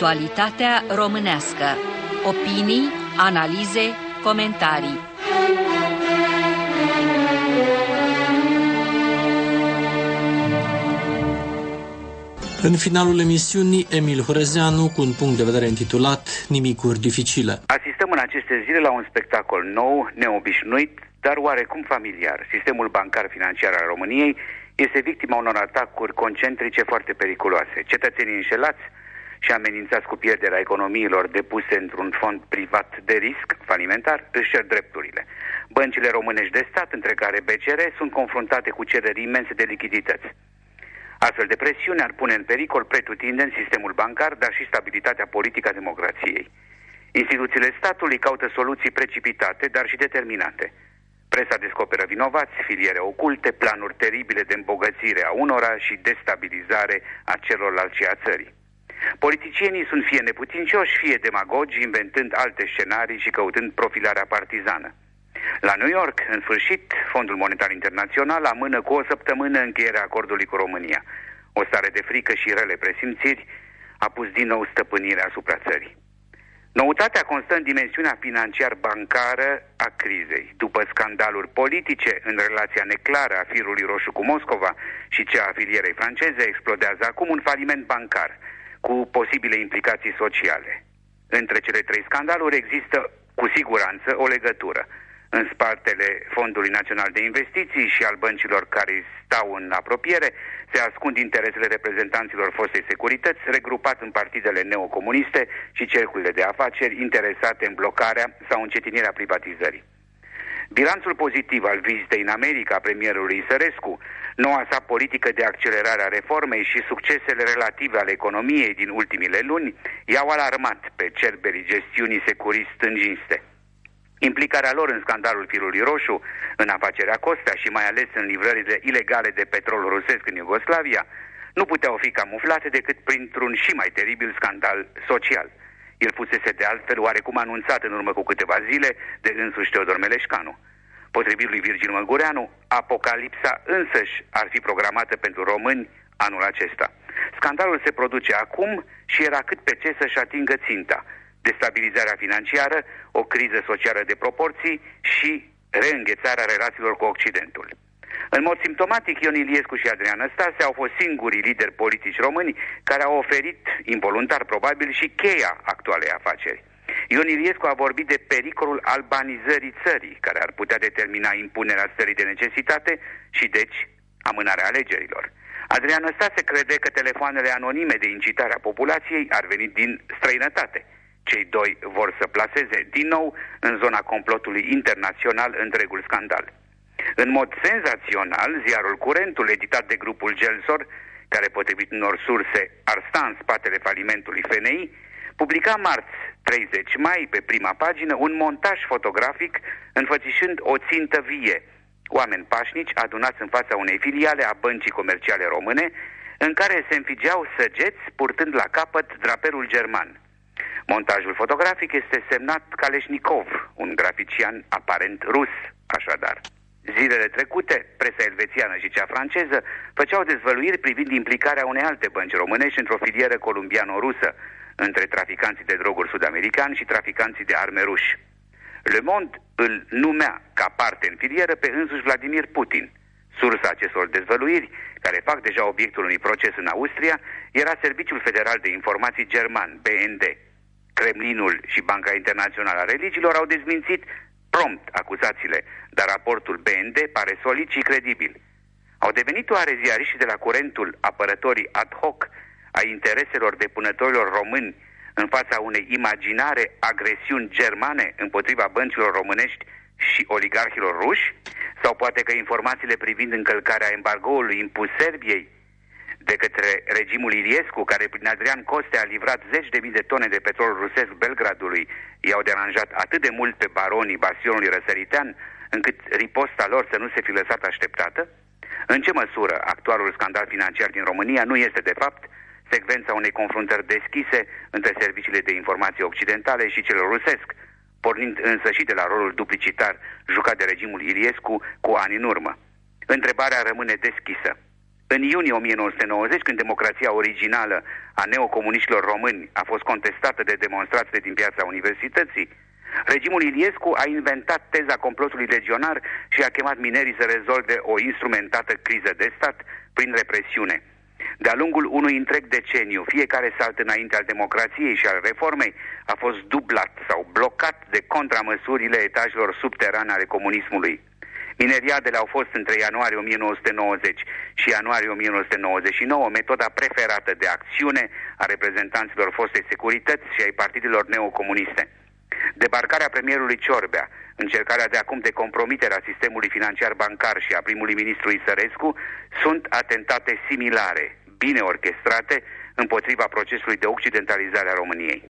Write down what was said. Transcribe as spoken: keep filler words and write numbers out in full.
Actualitatea românească. Opinii, analize, comentarii. În finalul emisiunii, Emil Horezeanu cu un punct de vedere intitulat Nimicuri dificile. Asistăm în aceste zile la un spectacol nou, neobișnuit, dar oarecum familiar. Sistemul bancar financiar al României este victima unor atacuri concentrice foarte periculoase. Cetățenii înșelați și amenințați cu pierderea economiilor depuse într-un fond privat de risc falimentar își cer drepturile. Băncile românești de stat, între care B C R, sunt confruntate cu cereri imense de lichidități. Astfel de presiune ar pune în pericol pretutindeni sistemul bancar, dar și stabilitatea politică a democrației. Instituțiile statului caută soluții precipitate, dar și determinate. Presa descoperă vinovați, filiere oculte, planuri teribile de îmbogățire a unora și destabilizare a celorlalți a țării. Politicienii sunt fie neputincioși, fie demagogi, inventând alte scenarii și căutând profilarea partizană. La New York, în sfârșit, Fondul Monetar Internațional amână cu o săptămână încheierea acordului cu România. O stare de frică și rele presimțiri a pus din nou stăpânirea asupra țării. Noutatea constă în dimensiunea financiar-bancară a crizei. După scandaluri politice în relația neclară a firului roșu cu Moscova și cea a filierei franceze, explodează acum un faliment bancar cu posibile implicații sociale. Între cele trei scandaluri există cu siguranță o legătură. În spatele Fondului Național de Investiții și al băncilor care stau în apropiere se ascund interesele reprezentanților fostei securități, regrupat în partidele neocomuniste și cercurile de afaceri interesate în blocarea sau încetinirea privatizării. Bilanțul pozitiv al vizitei în America a premierului Sărescu, noua sa politică de accelerare a reformei și succesele relative ale economiei din ultimile luni i-au alarmat pe cerberii gestiunii securist-stângiste. Implicarea lor în scandalul firului roșu, în afacerea Costea și mai ales în livrările ilegale de petrol rusesc în Iugoslavia, nu puteau fi camuflate decât printr-un și mai teribil scandal social. El fusese de altfel oarecum anunțat în urmă cu câteva zile de însuși Teodor Meleșcanu. Potrivit lui Virgil Măgureanu, apocalipsa însăși ar fi programată pentru români anul acesta. Scandalul se produce acum și era cât pe ce să-și atingă ținta: destabilizarea financiară, o criză socială de proporții și reînghețarea relațiilor cu Occidentul. În mod simptomatic, Ion Iliescu și Adrian Năstase au fost singurii lideri politici români care au oferit, involuntar probabil, și cheia actualei afaceri. Ion Iliescu a vorbit de pericolul albanizării țării, care ar putea determina impunerea stării de necesitate și, deci, amânarea alegerilor. Adrian Năstase crede că telefoanele anonime de incitare a populației ar veni din străinătate. Cei doi vor să plaseze din nou în zona complotului internațional întregul scandal. În mod senzațional, ziarul Curentul, editat de grupul Gelsor, care potrivit unor surse ar sta în spatele falimentului F N I, publica marți, treizeci mai, pe prima pagină, un montaj fotografic înfățișând o țintă vie: oameni pașnici adunați în fața unei filiale a Băncii Comerciale Române, în care se înfigeau săgeți purtând la capăt draperul german. Montajul fotografic este semnat Kaleșnikov, un grafician aparent rus, așadar. Zilele trecute, presa elvețiană și cea franceză făceau dezvăluiri privind implicarea unei alte bănci românești într-o filieră columbiano-rusă între traficanții de droguri sud-americani și traficanții de arme ruși. Le Monde îl numea ca parte în filieră pe însuși Vladimir Putin. Sursa acestor dezvăluiri, care fac deja obiectul unui proces în Austria, era Serviciul Federal de Informații German, B N D. Kremlinul și Banca Internațională a Religiilor au dezmințit prompt acuzațiile, dar raportul B N D pare solid și credibil. Au devenit oare ziariștii de la Curentul apărătorii ad hoc a intereselor depunătorilor români în fața unei imaginare agresiuni germane împotriva băncilor românești și oligarhilor ruși? Sau poate că informațiile privind încălcarea embargoului impus Serbiei de către regimul Iliescu, care prin Adrian Costea a livrat zeci de mii de tone de petrol rusesc Belgradului, i-au deranjat atât de mult pe baronii bastionului răsăritean, încât riposta lor să nu se fi lăsat așteptată? În ce măsură actualul scandal financiar din România nu este, de fapt, secvența unei confruntări deschise între serviciile de informație occidentale și cele rusesc, pornind însă și de la rolul duplicitar jucat de regimul Iliescu cu ani în urmă? Întrebarea rămâne deschisă. În iunie o mie nouă sute nouăzeci, când democrația originală a neocomuniștilor români a fost contestată de demonstrațiile din Piața Universității, regimul Iliescu a inventat teza complotului legionar și a chemat minerii să rezolve o instrumentată criză de stat prin represiune. De-a lungul unui întreg deceniu, fiecare salt înainte al democrației și al reformei a fost dublat sau blocat de contramăsurile etajelor subterane ale comunismului. Mineriadele au fost între ianuarie o mie nouă sute nouăzeci și ianuarie o mie nouă sute nouăzeci și nouă metoda preferată de acțiune a reprezentanților fostei securități și ai partidelor neocomuniste. Debarcarea premierului Ciorbea, încercarea de acum de compromitere a sistemului financiar bancar și a primului ministru Isărescu sunt atentate similare, bine orchestrate, împotriva procesului de occidentalizare a României.